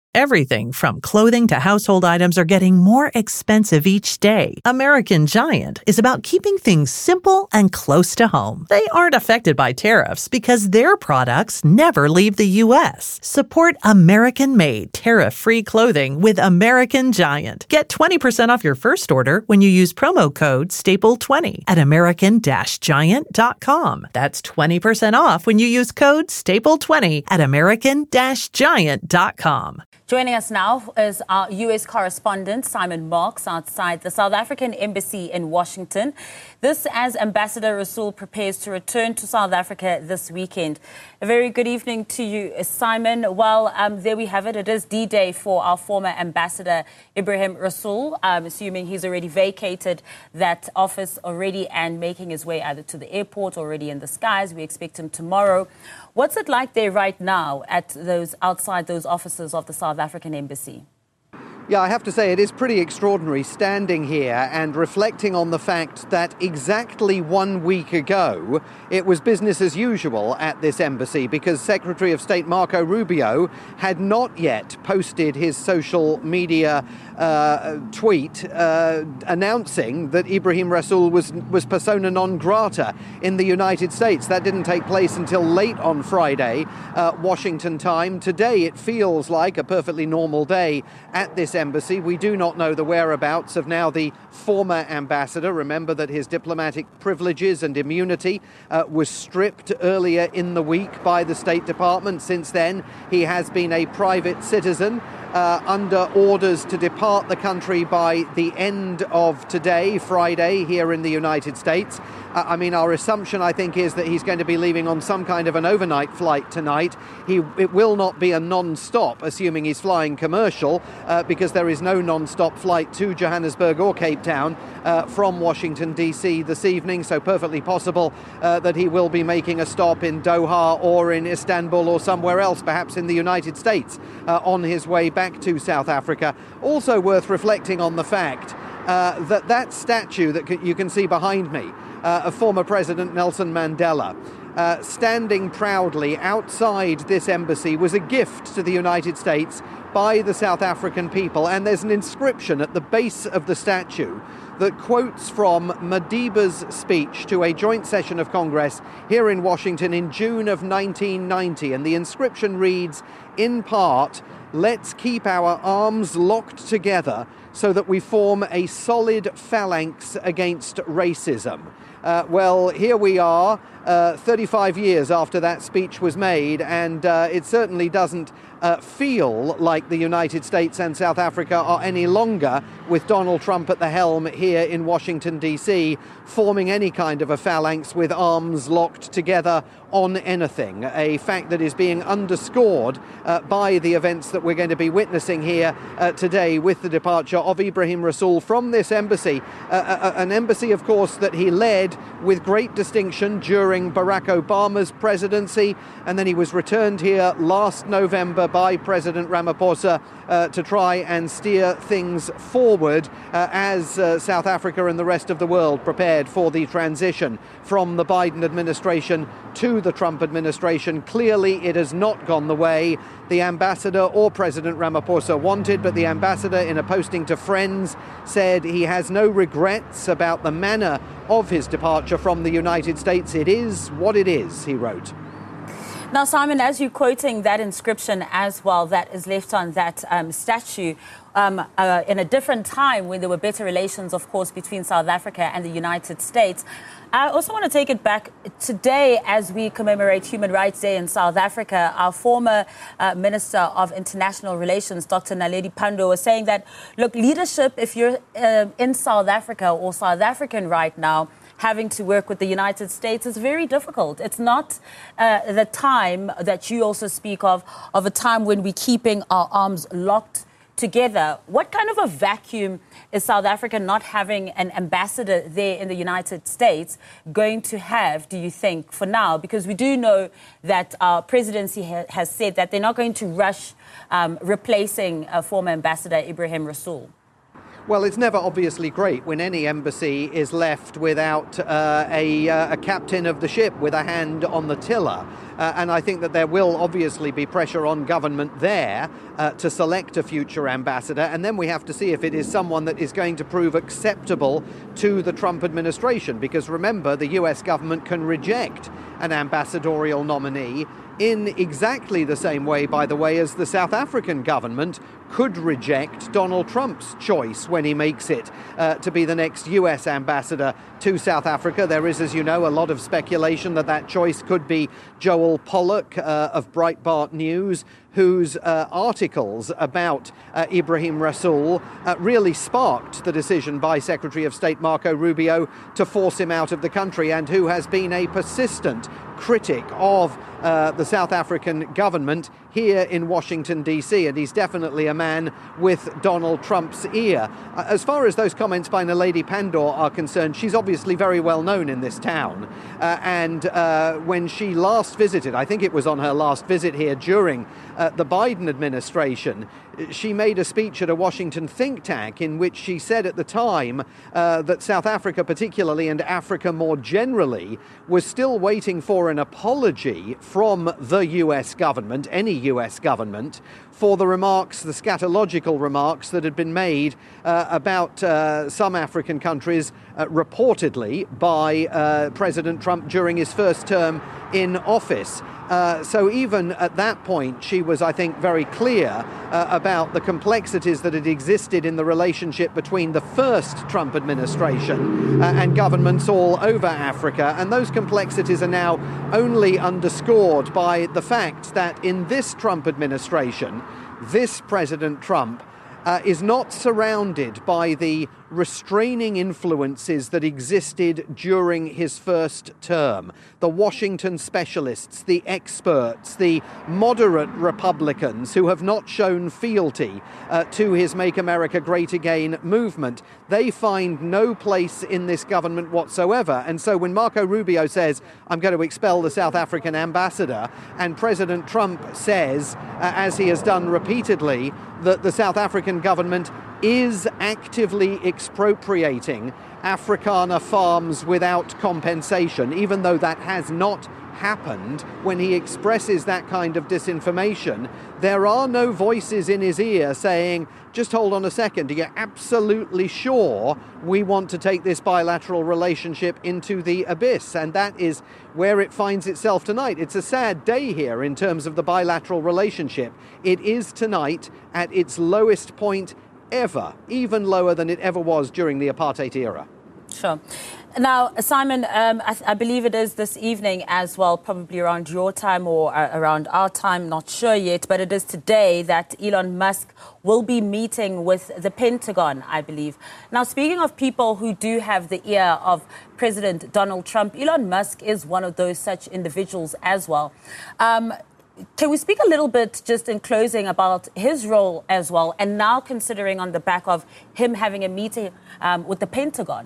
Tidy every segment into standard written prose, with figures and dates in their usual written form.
Everything from clothing to household items are getting more expensive each day. American Giant is about keeping things simple and close to home. They aren't affected by tariffs because their products never leave the U.S. Support American-made, tariff-free clothing with American Giant. Get 20% off your first order when you use promo code STAPLE20 at American-Giant.com. That's 20% off when you use code STAPLE20 at American-Giant.com. Joining us now is our U.S. correspondent, Simon Marks, outside the South African Embassy in Washington. This as Ambassador Rasool prepares to return to South Africa this weekend. A very good evening to you, Simon. Well, there we have it. It is D-Day for our former Ambassador, Ebrahim Rasool. I'm assuming he's already vacated that office already and making his way either to the airport or already in the skies. We expect him tomorrow. What's it like there right now at outside those offices of the South African Embassy? Yeah, I have to say it is pretty extraordinary standing here and reflecting on the fact that exactly 1 week ago it was business as usual at this embassy because Secretary of State Marco Rubio had not yet posted his social media tweet announcing that Ebrahim Rasool was persona non grata in the United States. That didn't take place until late on Friday, Washington time. Today it feels like a perfectly normal day at this embassy. We do not know the whereabouts of now the former ambassador. Remember that his diplomatic privileges and immunity was stripped earlier in the week by the State Department. Since then, he has been a private citizen under orders to depart the country by the end of today, Friday, here in the United States. I mean, our assumption, I think, is that he's going to be leaving on some kind of an overnight flight tonight. It will not be a non-stop, assuming he's flying commercial, because there is no non-stop flight to Johannesburg or Cape Town from Washington, D.C. this evening, so perfectly possible that he will be making a stop in Doha or in Istanbul or somewhere else, perhaps in the United States, on his way back to South Africa. Also worth reflecting on the fact that statue that you can see behind me, of former President Nelson Mandela, standing proudly outside this embassy, was a gift to the United States by the South African people. And there's an inscription at the base of the statue that quotes from Madiba's speech to a joint session of Congress here in Washington in June of 1990. And the inscription reads, in part, "Let's keep our arms locked together so that we form a solid phalanx against racism." Well, here we are, 35 years after that speech was made, and it certainly doesn't feel like the United States and South Africa are any longer, with Donald Trump at the helm here in Washington, D.C., forming any kind of a phalanx with arms locked together on anything, a fact that is being underscored by the events that we're going to be witnessing here today with the departure of Ebrahim Rasool from this embassy, an embassy, of course, that he led with great distinction during Barack Obama's presidency, and then he was returned here last November by President Ramaphosa to try and steer things forward as South Africa and the rest of the world prepared for the transition from the Biden administration to the Trump administration. Clearly, it has not gone the way the ambassador or President Ramaphosa wanted, but the ambassador, in a posting to Friends, said he has no regrets about the manner of his departure from the United States. It is what it is, he wrote. Now, Simon, as you're quoting that inscription as well, that is left on that statue, in a different time when there were better relations, of course, between South Africa and the United States. I also want to take it back today as we commemorate Human Rights Day in South Africa. Our former Minister of International Relations, Dr. Naledi Pandor, was saying that, look, leadership, if you're in South Africa or South African right now, having to work with the United States is very difficult. It's not the time that you also speak of a time when we're keeping our arms locked together. What kind of a vacuum is South Africa not having an ambassador there in the United States going to have, do you think, for now? Because we do know that our presidency has said that they're not going to rush replacing former Ambassador Ebrahim Rasool. Well, it's never obviously great when any embassy is left without a captain of the ship with a hand on the tiller. And I think that there will obviously be pressure on government there to select a future ambassador. And then we have to see if it is someone that is going to prove acceptable to the Trump administration. Because remember, the US government can reject an ambassadorial nominee in exactly the same way, by the way, as the South African government could reject Donald Trump's choice when he makes it to be the next US ambassador to South Africa. There is, as you know, a lot of speculation that that choice could be Joel Pollak of Breitbart News, whose articles about Ibrahim Rasool really sparked the decision by Secretary of State Marco Rubio to force him out of the country, and who has been a persistent critic of the South African government here in Washington, D.C., and he's definitely a man with Donald Trump's ear. As far as those comments by Naledi Pandor are concerned, she's obviously very well known in this town. And when she last visited, I think it was on her last visit here during the Biden administration, she made a speech at a Washington think tank in which she said at the time that South Africa particularly, and Africa more generally, was still waiting for an apology from the US government, any US government, for the remarks, the scatological remarks that had been made about some African countries reportedly by President Trump during his first term in office. So even at that point, she was, I think, very clear about the complexities that had existed in the relationship between the first Trump administration and governments all over Africa. And those complexities are now only underscored by the fact that in this Trump administration, this President Trump is not surrounded by the restraining influences that existed during his first term. The Washington specialists, the experts, the moderate Republicans who have not shown fealty to his Make America Great Again movement, they find no place in this government whatsoever. And so when Marco Rubio says, I'm going to expel the South African ambassador, and President Trump says, as he has done repeatedly, that the South African government is actively expropriating Afrikaner farms without compensation, even though that has not happened, when he expresses that kind of disinformation, there are no voices in his ear saying, just hold on a second, are you absolutely sure we want to take this bilateral relationship into the abyss? And that is where it finds itself tonight. It's a sad day here in terms of the bilateral relationship. It is tonight at its lowest point ever, even lower than it ever was during the apartheid era. Sure. Now, Simon, I believe it is this evening as well, probably around your time or around our time, not sure yet, but it is today that Elon Musk will be meeting with the Pentagon, I believe. Now, speaking of people who do have the ear of President Donald Trump, Elon Musk is one of those such individuals as well. Can we speak a little bit, just in closing, about his role as well, and now considering on the back of him having a meeting with the Pentagon?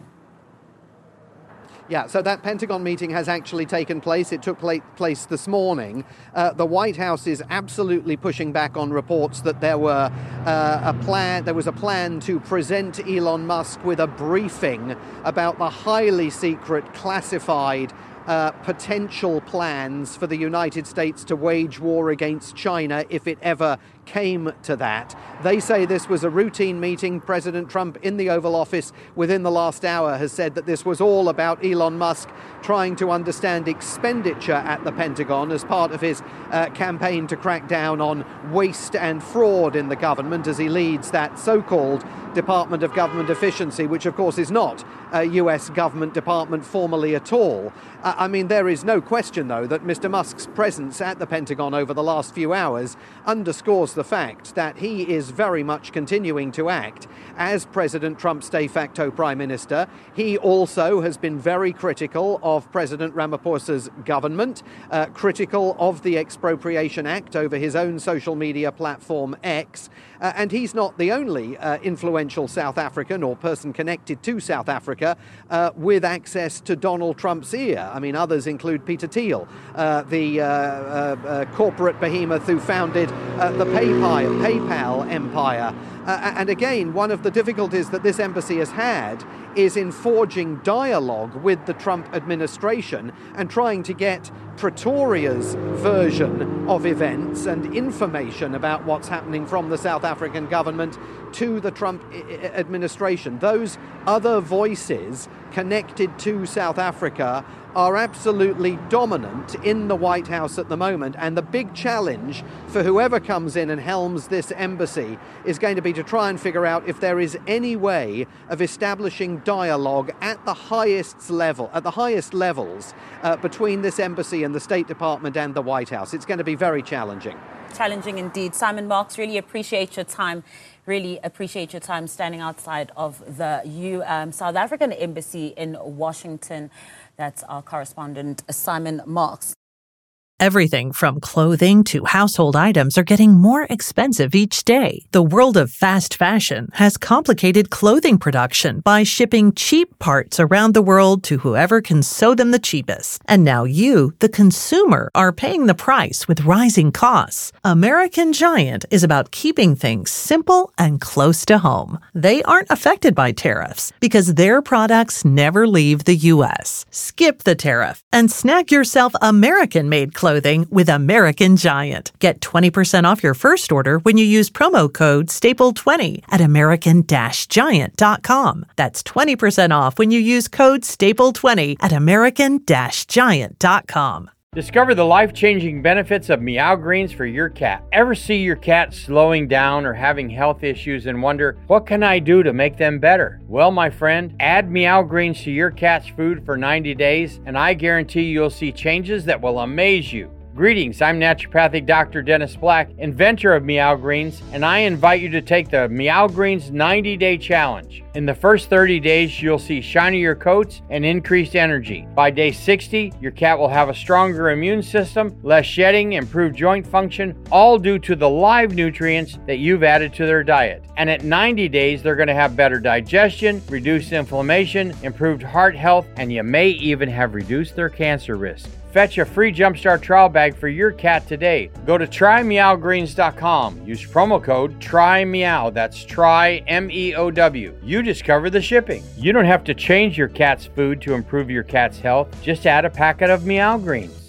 Yeah, so that Pentagon meeting has actually taken place. It took place this morning. The White House is absolutely pushing back on reports that there was a plan to present Elon Musk with a briefing about the highly secret, classified potential plans for the United States to wage war against China if it ever came to that. They say this was a routine meeting. President Trump in the Oval Office within the last hour has said that this was all about Elon Musk trying to understand expenditure at the Pentagon as part of his campaign to crack down on waste and fraud in the government as he leads that so-called Department of Government Efficiency, which of course is not a US government department formally at all. I mean, there is no question, though, that Mr. Musk's presence at the Pentagon over the last few hours underscores the fact that he is very much continuing to act as President Trump's de facto prime minister. He also has been very critical of President Ramaphosa's government, critical of the Expropriation Act over his own social media platform X. And he's not the only influential South African or person connected to South Africa with access to Donald Trump's ear. I mean, others include Peter Thiel, the corporate behemoth who founded the PayPal empire. And again, one of the difficulties that this embassy has had is in forging dialogue with the Trump administration and trying to get Pretoria's version of events and information about what's happening from the South African government to the Trump administration. Those other voices connected to South Africa are absolutely dominant in the White House at the moment, and the big challenge for whoever comes in and helms this embassy is going to be to try and figure out if there is any way of establishing dialogue at the highest levels between this embassy and the State Department and the White House. It's going to be very challenging. Challenging indeed. Simon Marks, really appreciate your time. Really appreciate your time standing outside of the South African embassy in Washington. That's our correspondent, Simon Marks. Everything from clothing to household items are getting more expensive each day. The world of fast fashion has complicated clothing production by shipping cheap parts around the world to whoever can sew them the cheapest. And now you, the consumer, are paying the price with rising costs. American Giant is about keeping things simple and close to home. They aren't affected by tariffs because their products never leave the U.S. Skip the tariff and snag yourself American-made clothing with American Giant. Get 20% off your first order when you use promo code STAPLE20 at American-Giant.com. That's 20% off when you use code STAPLE20 at American-Giant.com. Discover the life-changing benefits of Meow Greens for your cat. Ever see your cat slowing down or having health issues and wonder, what can I do to make them better? Well, my friend, add Meow Greens to your cat's food for 90 days, and I guarantee you'll see changes that will amaze you. Greetings, I'm naturopathic Dr. Dennis Black, inventor of Meow Greens, and I invite you to take the Meow Greens 90-day challenge. In the first 30 days, you'll see shinier coats and increased energy. By day 60, your cat will have a stronger immune system, less shedding, improved joint function, all due to the live nutrients that you've added to their diet. And at 90 days, they're going to have better digestion, reduced inflammation, improved heart health, and you may even have reduced their cancer risk. Fetch a free Jumpstart trial bag for your cat today. Go to trymeowgreens.com. Use promo code TRYMEOW. That's try MEOW. You discover the shipping. You don't have to change your cat's food to improve your cat's health. Just add a packet of Meow Greens.